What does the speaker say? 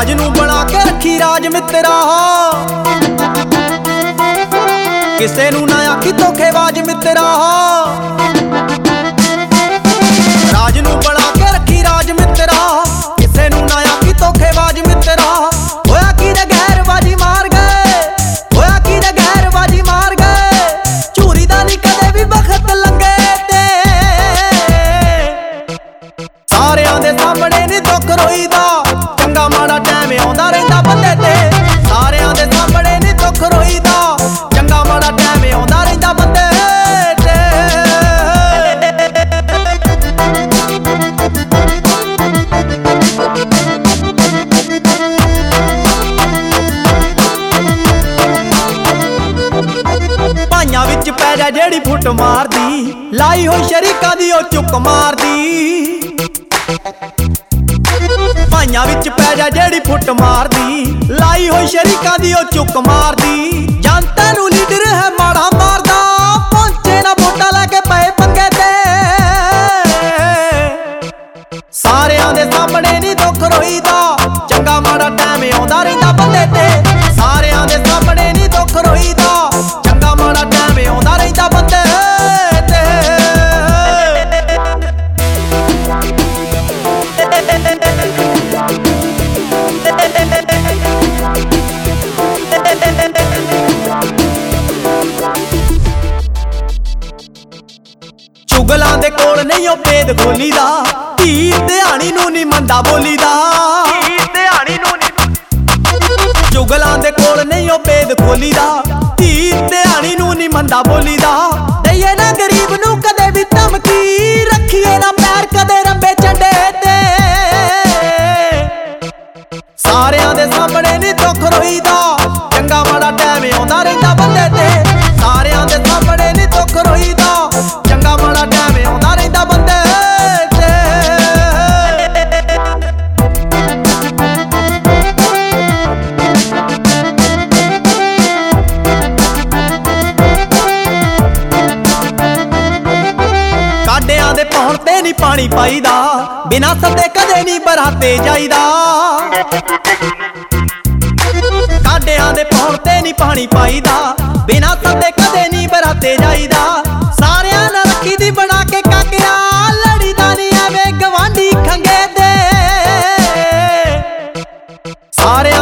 राज नूं बना के रखी राज मित्रा, किसे नूं ना आखी धोखेबाज मित्रा। राज नूं बना के रखी राज मित्रा, किसे नूं ना आखी धोखेबाज मित्रा। होया की दे गैरबाजी मार गए, होया की दे गैरबाजी मार गए। झूरी दा नहीं कदे भी बखत लंगे ते, सारियां दे सामने नी दुख रोईदा। चंगा माड़ा टैम आउंदा रहिंदा बंदे ते, सारियां दे सामने नी दुख रोईदा। चंगा माड़ा टैम आउंदा रहिंदा बंदे ते। भाइयां विच पै जा जेड़ी फुट मारदी, लाई होई शरीकां दी ओ चुक मारदी। भाइयां विच पै जा जेड़ी फुट मारदी, लाई होई शरीकां दी ओ चुक मारदी। जनता नूं लीडर है माड़ा मारदा, पहुंचे ना वोटां लैके पए पंगे ते। सारियां दे सामने नी दुख रोईदा, चंगा माड़ा टैम आउंदा रहिंदा बंदे ते। सारियां दे सामने नी दुख रोईदा, चंगा माड़ा टैम आउंदा रहिंदा बंदे ते। चुगलां दे कोल नहीं ओ भेद खोली दा, धी ध्यानी नूं नी मंदा बोली दा। चुगलां दे कोल नहीं ओ भेद खोली दा, धी ध्यानी नूं नी मंदा बोली दा। दईए ना गरीब नूं कदे भी धमकी, रखिए ना पैर कदे रंबे झंडे ते। सारियां दे सामने नी दुख रोईदा, चंगा माड़ा टैम आउंदा रहिंदा बंदे ते। सारियां दे सामने नी दुख रोईदा, चंगा माड़ा टैम आउंदा रहिंदा बंदे ते। काडियां दे पौण ते नी पानी पाईदा, बिना सद्दे कदे नी बराते जाईदा। काडियां दे पौण ते नी पानी पाईदा, बिना सद्दे कदे नी बराते जाईदा। सारियां नाल रखी दी बना के काकिया, लड़ीदा नी एवें गवांढी खंगे दे। सारे